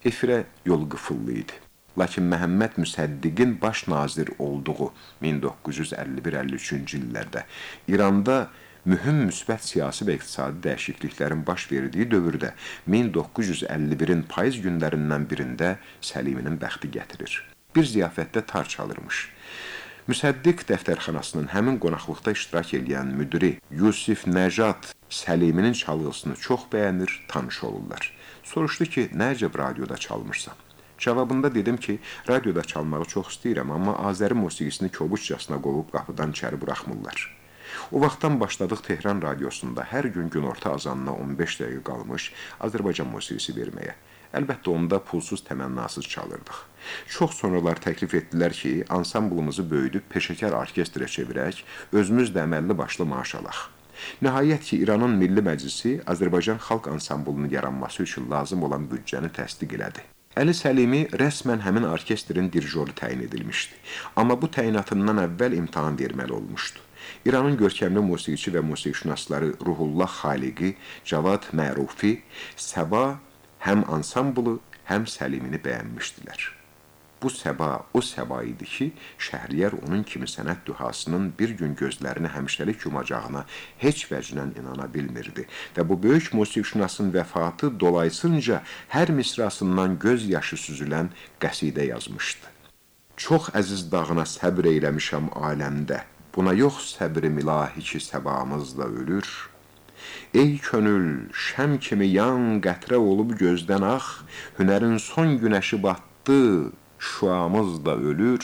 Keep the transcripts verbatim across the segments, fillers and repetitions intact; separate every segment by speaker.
Speaker 1: efirə yol qıfıllı idi. Lakin Məhəmməd Müsəddiqin baş nazir olduğu min doqquz yüz əlli bir əlli üçüncü illərdə İranda mühüm müsbət siyasi və iqtisadi dəyişikliklərin baş verdiyi dövrdə min doqquz yüz əlli birin payız günlərindən birində Səliminin bəxti gətirir. Bir ziyafətdə tar çalırmış. Müsəddiq dəftərxanasının həmin qonaqlıqda iştirak edən müdiri Yusif Nəcad Səliminin çalğısını çox bəyənir, tanış olurlar. Soruşdu ki, nə əcəb radioda çalmışsan? Cavabında dedim ki, radioda çalmağı çox istəyirəm, amma Azəri musiqisini kobudcasına qovub qapıdan içəri buraxmırlar. O vaxtdan başladıq Tehran radiosunda hər gün günorta azanına on beş dəqiqə qalmış Azərbaycan musiqisi verməyə. Əlbəttə onda pulsuz təmənnasız çalırdıq. Çox sonralar təklif etdilər ki, ansamblımızı böyüdüb peşəkar orkestrə çevirək, özümüz də əməlli başlı maaş alaq. Nəhayət ki, İranın Milli Məclisi Azərbaycan xalq ansamblının yaranması üçün lazım olan büdcəni təsdiq elədi. Əli Səlimi rəsmən həmin orkestrin dirijoru təyin edilmişdi. Amma bu təyinatından əvvəl imtahan verməli olmuşdu. İranın görkəmli musiqiçi və musiqişünasları Ruhullah Xaliqi, Cavad Mərufi, Səba həm ansamblı, həm Səlimini bəyənmişdilər. Bu Səba o Səba idi ki, Şəhriyar onun kimi sənət dühasının bir gün gözlərini həmişəlik yumacağına heç vəcnə inana bilmirdi və bu böyük musiqişünasın vəfatı dolaysınca hər misrasından göz yaşı süzülən qəsidə yazmışdı. Çox əziz dağına səbr eyləmişəm aləmdə, buna yox səbrim ilahi ki, səbamız da ölür. Ey könül, şəm kimi yan qətrə olub gözdən ax, hünərin son günəşi batdı, şuamız da ölür,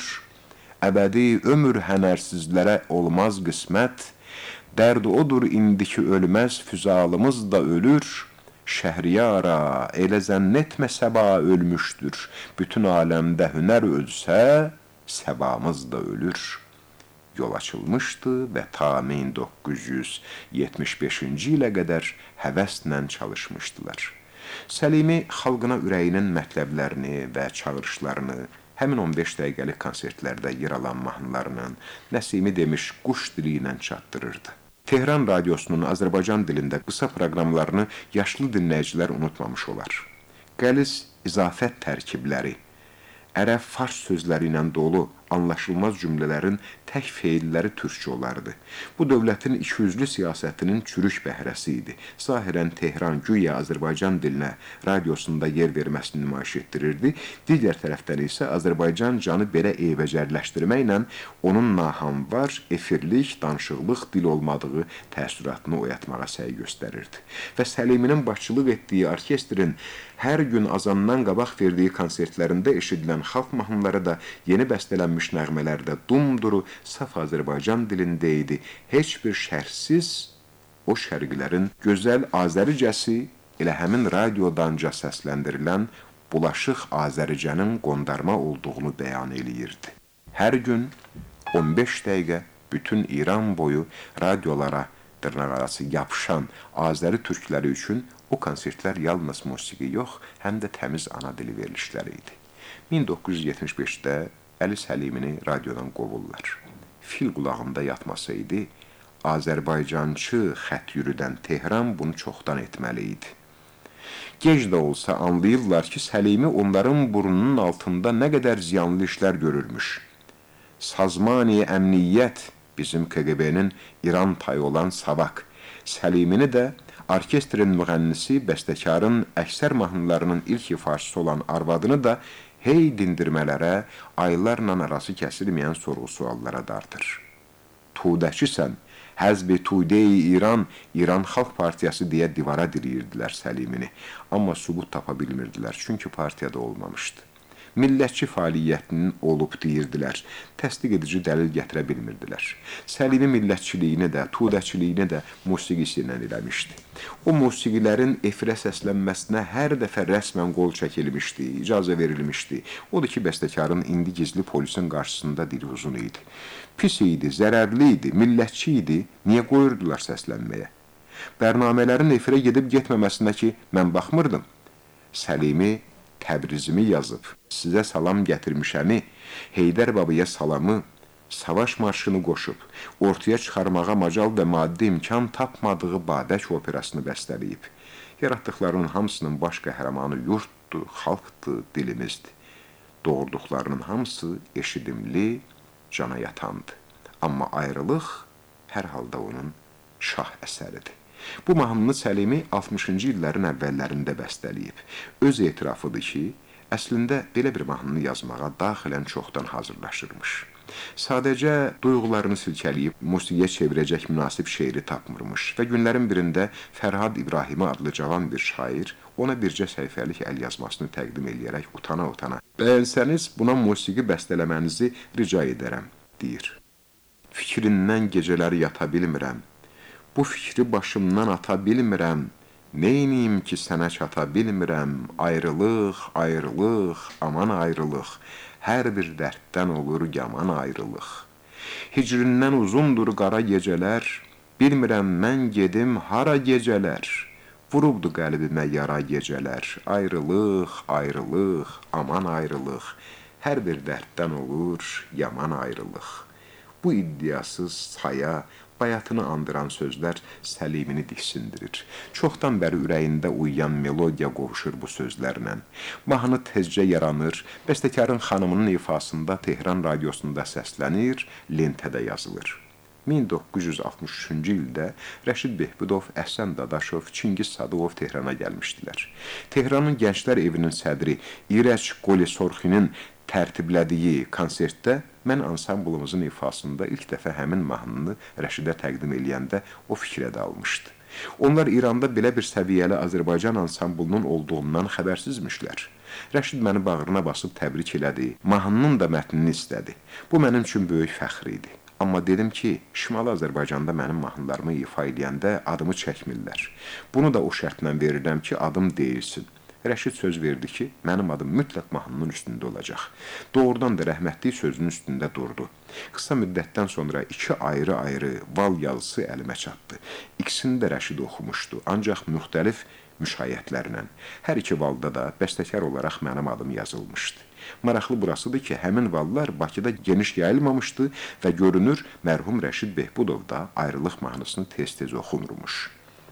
Speaker 1: əbədi ömür hənərsizlərə olmaz qismət, dərd odur indiki ölməz füzalımız da ölür, Şəhriyara elə zənn etmə Səba ölmüşdür, bütün aləmdə hünər ölsə, Səbamız da ölür. Yol açılmışdı və ta min doqquz yüz yetmiş beşinci ilə qədər həvəslə çalışmışdılar. Səlimi xalqına ürəyinin mətləblərini və çağırışlarını həmin on beş dəqiqəlik konsertlərdə yer alan mahnılarının Nəsimi demiş quş dili ilə çatdırırdı. Tehran radiosunun Azərbaycan dilində qısa proqramlarını yaşlı dinləyicilər unutmamış olar. Qəliz izafət tərkibləri, ərəb-fars sözləri ilə dolu anlaşılmaz cümlələrin tək feilləri türkçə olardı. Bu dövlətin ikiyüzlü siyasətinin çürük bəhrəsi idi. Zahirən Tehran güya Azərbaycan dilinə radiosunda yer verməsini nümayiş etdirirdi. Digər tərəfdən isə Azərbaycan canı belə eybəcərləşdirməklə onun nahamvar, efirlik, danışıqlıq dil olmadığı təəssüratını oyatmağa səy göstərirdi. Və Səliminin başçılıq etdiyi orkestrin hər gün azandan qabaq verdiyi konsertlərində eşidilən xalq mahnıları da yeni bəstələnmiş nəğmələrdə dumduru, saf Azərbaycan dilində idi. Heç bir şərhsiz o şərqilərin gözəl Azəricəsi elə həmin radiodanca səsləndirilən bulaşıq Azəricənin qondarma olduğunu bəyan eləyirdi. Hər gün on beş dəqiqə bütün İran boyu radiolara dırnaqarası yapışan Azəri türkləri üçün o konsertlər yalnız musiqi yox, həm də təmiz ana dili verilişləri idi. min doqquz yüz yetmiş beşdə Əli Səlimini radiodan qovurlar. Fil qulağında yatmasaydı, Azərbaycançı xət yürüdən Tehran bunu çoxdan etməli idi. Gec də olsa anlayırlar ki, Səlimi onların burnunun altında nə qədər ziyanlı işlər görürmüş. Sazmani Əmniyyət, bizim K G B-nin İran tayı olan Savak, Səlimini də orkestrin müğənnisi, bəstəkarın əksər mahnılarının ilk ifaçısı olan arvadını da hey dindirmələrə, aylarla arası kəsilməyən sorğu-suallara dartır. Tudəçisən, Həzb-i Tude-i İran, İran Xalq Partiyası deyə divara diriyirdilər Səlimini. Amma sübut tapa bilmirdilər, çünki partiyada olmamışdı. Millətçi fəaliyyətinin olub deyirdilər, təsdiq edici dəlil gətirə bilmirdilər. Səlimi millətçiliyini də, tudəçiliyini də musiqisi ilə eləmişdi. O musiqilərin efirə səslənməsinə hər dəfə rəsmən qol çəkilmişdi, icazə verilmişdi. Odur ki, bəstəkarın indi gizli polisin qarşısında dili uzun idi. Pis idi, zərərli idi, millətçi idi, niyə qoyurdular səslənməyə? Bərnamələrin efirə gedib getməməsinə ki, mən baxmırdım. Səlimi Təbrizimi yazıb, sizə salam gətirmişəmi, Heydər babaya salamı, savaş marşını qoşub, ortaya çıxarmağa macal və maddi imkan tapmadığı Babək operasını bəstələyib. Yaratdıqlarının hamısının baş qəhrəmanı yurtdur, xalqdır, dilimizdir. Doğurduqlarının hamısı eşidimli, cana yatandır. Amma ayrılıq hər halda onun şah əsəridir. Bu mahnını Səlimi altmışıncı illərin əvvəllərində bəstələyib. Öz etirafıdır ki, əslində belə bir mahnını yazmağa daxilən çoxdan hazırlaşırmış. Sadəcə duyğularını silkələyib musiqiyə çevirəcək münasib şeiri tapmırmış və günlərin birində Fərhad İbrahimi adlı cavan bir şair ona bircə səhifəlik əl yazmasını təqdim eləyərək utana-utana "Bəyənsəniz buna musiqi bəstələmənizi rica edərəm" deyir. Fikrindən gecələri yata bilmirəm, bu fikri başımdan ata bilmirəm, neyniyim ki sənə çata bilmirəm, ayrılıq, ayrılıq, aman ayrılıq, hər bir dərddən olur yaman ayrılıq. Hicrindən uzundur qara gecələr, bilmirəm mən gedim hara gecələr, vurubdu qəlbimə yara gecələr, ayrılıq, ayrılıq, aman ayrılıq, hər bir dərddən olur yaman ayrılıq. Bu iddiasız saya, bayatını andıran sözlər Səlimini diksindirir. Çoxdan bəri ürəyində uyuyan melodiya qovuşur bu sözlərlə. Mahnı tezcə yaranır, bəstəkarın xanımının ifasında Tehran radiosunda səslənir, lentədə yazılır. min doqquz yüz altmış üçüncü ildə Rəşid Behbudov, Əhsən Dadaşov, Çingiz Sadıqov Tehrana gəlmişdilər. Tehranın Gənclər Evinin sədri İrəç Qolisorxinin tərtiblədiyi konsertdə mən ansamblımızın ifasında ilk dəfə həmin mahnını Rəşidə təqdim eləyəndə o fikrə dalmışdı. Onlar İranda belə bir səviyyəli Azərbaycan ansamblının olduğundan xəbərsizmişlər. Rəşid məni bağrına basıb təbrik elədi, mahnının da mətnini istədi. Bu mənim üçün böyük fəxr idi. Amma dedim ki, Şimali Azərbaycanda mənim mahnılarımı ifa eləyəndə adımı çəkmirlər. Bunu da o şərtlə verirəm ki, adım deyilsin. Rəşid söz verdi ki, mənim adım mütləq mahnının üstündə olacaq. Doğrudan da rəhmətlik sözünün üstündə durdu. Qısa müddətdən sonra iki ayrı-ayrı val yazısı əlimə çatdı. İkisini də Rəşid oxumuşdu, ancaq müxtəlif müşayiətlərlə. Hər iki valda da bəstəkar olaraq mənim adım yazılmışdı. Maraqlı burasıdır ki, həmin vallar Bakıda geniş yayılmamışdı və görünür, mərhum Rəşid Behbudov da ayrılıq mahnısını tez-tez oxunurmuş.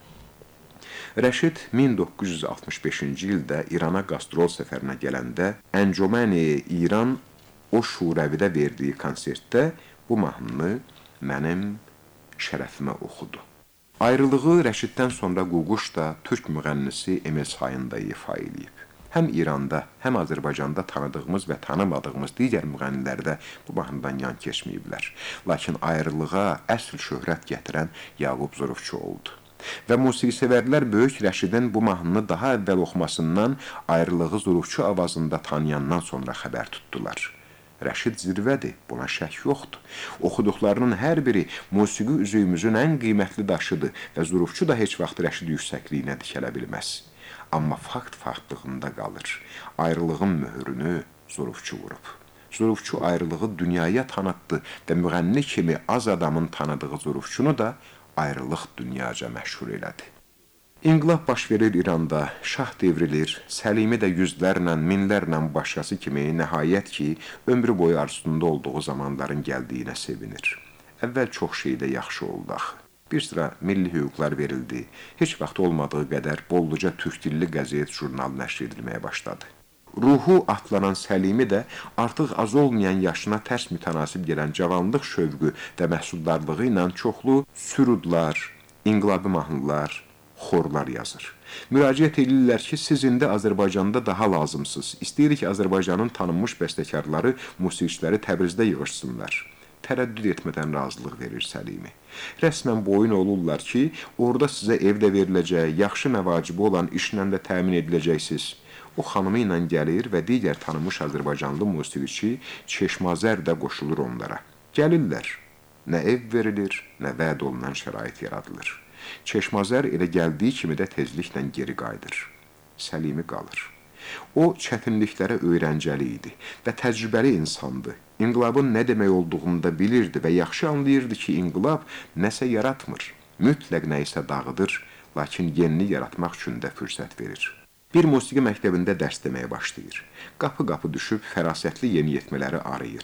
Speaker 1: Rəşid min doqquz yüz altmış beşinci ildə İrana qastrol səfərinə gələndə Əncüməni İran o Şurəvidə verdiyi konsertdə bu mahnını mənim şərəfimə oxudu. Ayrılığı Rəşiddən sonra Ququş da türk müğənnisi Emil Sayın da ifa eləyib. Həm İranda, həm Azərbaycanda tanıdığımız və tanımadığımız digər müğənnilərdə bu mahnıdan yan keçməyiblər. Lakin ayrılığa əsl şöhrət gətirən Yaqub Zurufçu oldu. Və musiqisevərlər Böyük Rəşidin bu mahnını daha əvvəl oxumasından, ayrılığı Zurufçu avazında tanıyandan sonra xəbər tutdular. Rəşid zirvədir, buna şək yoxdur. Oxuduqlarının hər biri musiqi üzüyümüzün ən qiymətli daşıdır və Zurufçu da heç vaxt Rəşid yüksəkliyinə dikələ bilməz. Amma fakt farklığında qalır. Ayrılığın möhürünü Zurufçu vurub. Zurufçu ayrılığı dünyaya tanıtdı və müğənni kimi az adamın tanıdığı Zurufçunu da ayrılıq dünyaca məşhur elədi. İnqilab baş verir İranda, şah devrilir, Səlimi də yüzlərlə, minlərlə başqası kimi nəhayət ki, ömrü boyu arzusunda olduğu zamanların gəldiyinə sevinir. Əvvəl çox şeydə yaxşı oldu axı. Bir sıra milli hüquqlar verildi, heç vaxt olmadığı qədər bolluca türk dilli qəzet, jurnal nəşr edilməyə başladı. Ruhu atlanan Səlimi də artıq az olmayan yaşına tərs mütənasib gələn cavanlıq şövqü və məhsuldarlığı ilə çoxlu sürudlar, inqilabi mahnılar, xorlar yazır. Müraciət edirlər ki, siz indi Azərbaycanda daha lazımsınız. İstəyirik ki, Azərbaycanın tanınmış bəstəkarları, musiqiçiləri Təbrizdə yığışsınlar. Tərəddüd etmədən razılıq verir Səlimi. Rəsmən boyun olurlar ki, orada sizə ev də veriləcək, yaxşı məvacibi olan işlə də təmin ediləcəksiniz. O xanımı ilə gəlir və digər tanınmış Azərbaycanlı musiqiçi Çeşmazər də qoşulur onlara. Gəlirlər, nə ev verilir, nə vəd olunan şərait yaradılır. Çeşmazər elə gəldiyi kimi də tezliklə geri qayıdır. Səlimi qalır. O, çətinliklərə öyrəncəli idi və təcrübəli insandı. İnqilabın nə demək olduğunu da bilirdi və yaxşı anlayırdı ki, inqilab nəsə yaratmır, mütləq nəyisə dağıdır, lakin yenini yaratmaq üçün də fürsət verir. Bir musiqi məktəbində dərs deməyə başlayır. Qapı-qapı düşüb fərasətli yeniyetmələri arayır.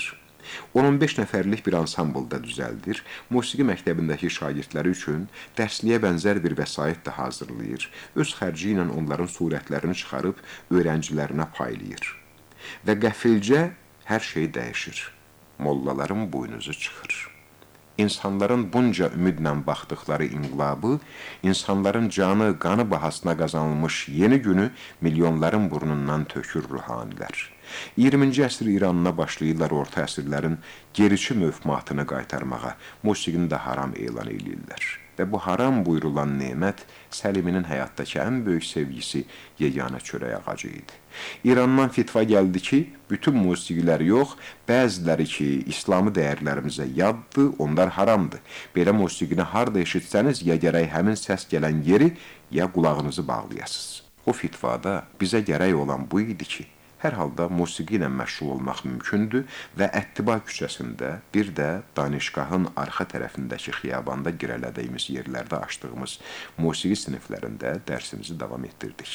Speaker 1: on on beş nəfərlik bir ansamblda düzəldir, musiqi məktəbindəki şagirdləri üçün dərsliyə bənzər bir vəsait də hazırlayır, öz xərci ilə onların surətlərini çıxarıb öyrəncilərinə paylayır. Və qəfilcə hər şey dəyişir. Mollaların buynuzu çıxır. İnsanların bunca ümidlə baxdıqları inqilabı, insanların canı, qanı bahasına qazanılmış yeni günü milyonların burnundan tökür ruhanilər. iyirminci əsr İranına başlayırlar orta əsrlərin geriçi mövhumatını qaytarmağa, musiqini də haram elan edirlər. Və bu haram buyurulan nemət Səliminin həyatdakı ən böyük sevgisi yeganə çörək ağacı idi. İrandan fitva gəldi ki, bütün musiqilər yox, bəziləri ki, İslami dəyərlərimizə yaddır, onlar haramdır. Belə musiqini harda eşitsəniz, ya gərək həmin səs gələn yeri, ya qulağınızı bağlayasınız. O fitvada bizə gərək olan bu idi ki, hər halda musiqi ilə məşğul olmaq mümkündür və Əttiba küçəsində, bir də Danişgahın arxa tərəfindəki xiyabanda girələdiyimiz yerlərdə açdığımız musiqi siniflərində dərsimizi davam etdirdik.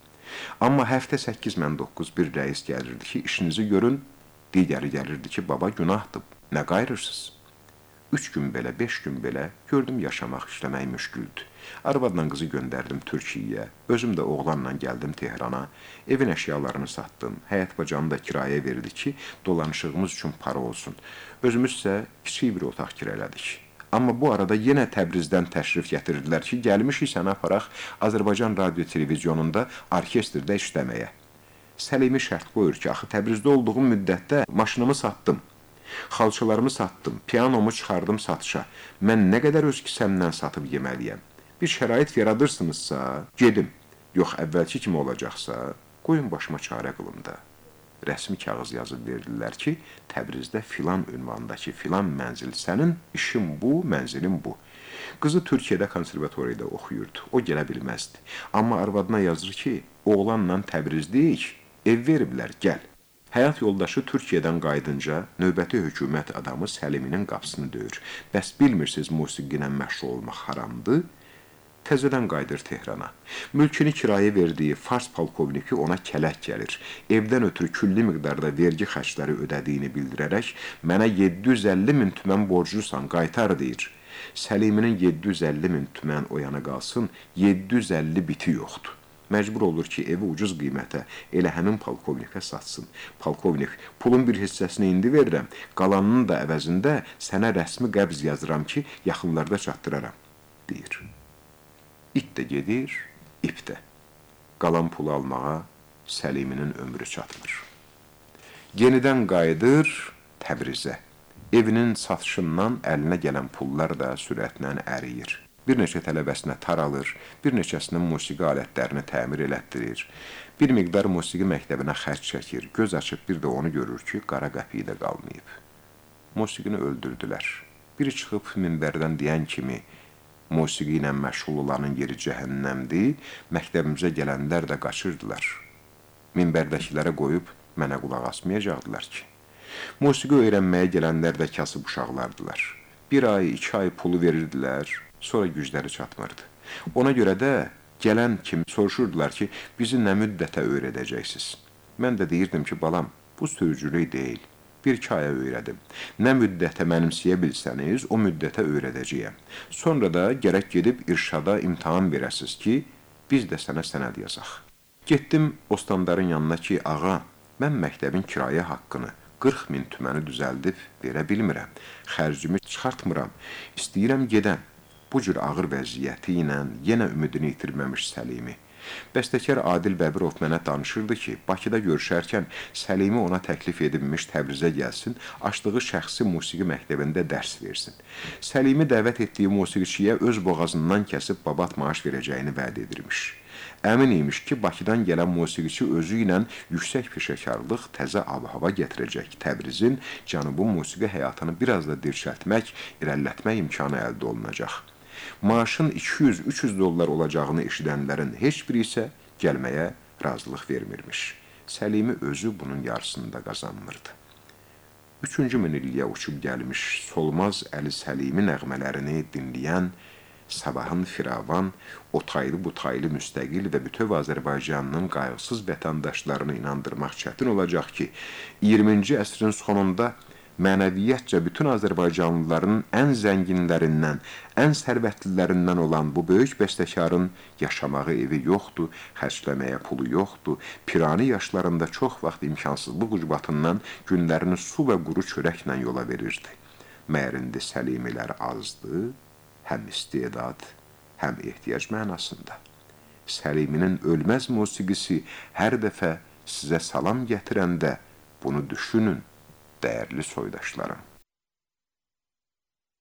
Speaker 1: Amma həftə səkkiz mən doqquz bir rəis gəlirdi ki, işinizi görün, digəri gəlirdi ki, baba günahdır, nə qayırırsınız? Üç gün belə, beş gün belə gördüm yaşamaq, işləmək müşküldür. Arvadla qızı göndərdim Türkiyəyə, özüm də oğlanla gəldim Tehrana, evin əşyalarını satdım, həyət bacanı da kirayə verdi ki, dolanışığımız üçün para olsun. Özümüz isə kiçik bir otaq kirələdik. Amma bu arada yenə Təbrizdən təşrif gətirdilər ki, gəlmişik səni aparaq Azərbaycan radio televizyonunda orkestrdə işləməyə. Səlimi şərt qoyur ki, axı Təbrizdə olduğum müddətdə maşınımı satdım. Xalçalarımı satdım, pianomu çıxardım satışa. Mən nə qədər öz kisəmdən satıb yeməliyəm. Bir şərait yaradırsınızsa, gedim. Yox, əvvəlki kimi olacaqsa, qoyun başıma çarə qılım da. Rəsmi kağız yazıb verdilər ki, Təbrizdə filan ünvandakı filan mənzil sənin, işin bu, mənzilin bu. Qızı Türkiyədə konservatoriyada oxuyurdu, o gələ bilməzdi. Amma arvadına yazır ki, oğlanla Təbrizdəyik, ev veriblər, gəl. Həyat yoldaşı Türkiyədən qaydınca növbəti hökumət adamı Səliminin qapısını döyür. Bəs bilmirsiniz musiqi ilə məşğul olmaq haramdır? Təzədən qayıdır Tehrana. Mülkünü kirayə verdiyi Fars polkovniki ona kələk gəlir. Evdən ötürü külli miqdarda vergi xərcləri ödədiyini bildirərək, mənə yeddi yüz əlli min tümən borclusan, qaytar deyir. Səliminin yeddi yüz əlli min tümən o yana qalsın, yeddi yüz əlli biti yoxdur. Məcbur olur ki, evi ucuz qiymətə elə həmin polkovnikə satsın. Polkovnik, pulun bir hissəsini indi verirəm, qalanının da əvəzində sənə rəsmi qəbz yazıram ki, yaxınlarda çatdıraram, deyir. İt də gedir, ip də. Qalan pulu almağa Səliminin ömrü çatmır. Yenidən qayıdır Təbrizə. Evinin satışından əlinə gələn pullar da sürətlə əriyir. Bir neçə tələbəsinə tar alır, bir neçəsinin musiqi alətlərini təmir elətdirir. Bir miqdar musiqi məktəbinə xərc çəkir, göz açıb bir də onu görür ki, qara qəpiyi də qalmayıb. Musiqini öldürdülər. Biri çıxıb minbərdən deyən kimi, musiqi ilə məşğul olanın yeri cəhənnəmdir, məktəbimizə gələnlər də qaçırdılar. Minbərdəkilərə qoyub mənə qulaq asmayacaqdılar ki. Musiqi öyrənməyə gələnlər də kasıb uşaqlardılar. Bir ay, iki ay pulu verirdilər, sonra gücləri çatmırdı. Ona görə də gələn kimi soruşurdular ki, bizi nə müddətə öyrədəcəksiniz? Mən də deyirdim ki, balam, bu sürücülük deyil. Bir-iki aya öyrədim. Nə müddətə mənimsəyə bilsəniz, o müddətə öyrədəcəyəm. Sonra da gərək gedib irşada imtahan verəsiniz ki, biz də sənə sənəd yazaq. Getdim Ostandarın yanına ki, ağa, mən məktəbin kirayə haqqını qırx min tüməni düzəldib verə bilmirəm. Xərcimi çıxartmıram. İstəyirəm gedəm. Bu cür ağır vəziyyəti ilə yenə ümidini itirməmiş Səlimi. Bəstəkar Adil Bəbirov mənə danışırdı ki, Bakıda görüşərkən Səlimi ona təklif edilmiş Təbrizə gəlsin, açdığı şəxsi musiqi məktəbində dərs versin. Səlimi dəvət etdiyi musiqiçiyə öz boğazından kəsib babat maaş verəcəyini vəd edirmiş. Əmin imiş ki, Bakıdan gələn musiqiçi özü ilə yüksək peşəkarlıq, təzə ab-hava gətirəcək. Təbrizin cənubu musiqi həyatını biraz da dirçəltmək, irəlilətmək imkanı əldə olunacaq. Maaşın iki yüz üç yüz dollar olacağını eşidənlərin heç biri isə gəlməyə razılıq vermirmiş. Səlimi özü bunun yarısında qazanmırdı. Üçüncü minilliyə uçub gəlmiş Solmaz Əli Səlimi nəğmələrini dinləyən Sabahın firavan, o taylı bu taylı müstəqil və bütöv Azərbaycanının qayğısız vətəndaşlarını inandırmaq çətin olacaq ki, iyirminci əsrin sonunda mənəviyyətcə bütün Azərbaycanlıların ən zənginlərindən, ən sərvətlilərindən olan bu böyük bəstəkarın yaşamağı evi yoxdur, xərcləməyə pulu yoxdur, pirani yaşlarında çox vaxt imkansızlıq ucbatından günlərini su və quru çörəklə yola verirdi. Məyər indi səlimilər azdır, həm istedad, həm ehtiyac mənasında. Səliminin ölməz musiqisi hər dəfə sizə salam gətirəndə bunu düşünün, dəyərli soydaşlarım.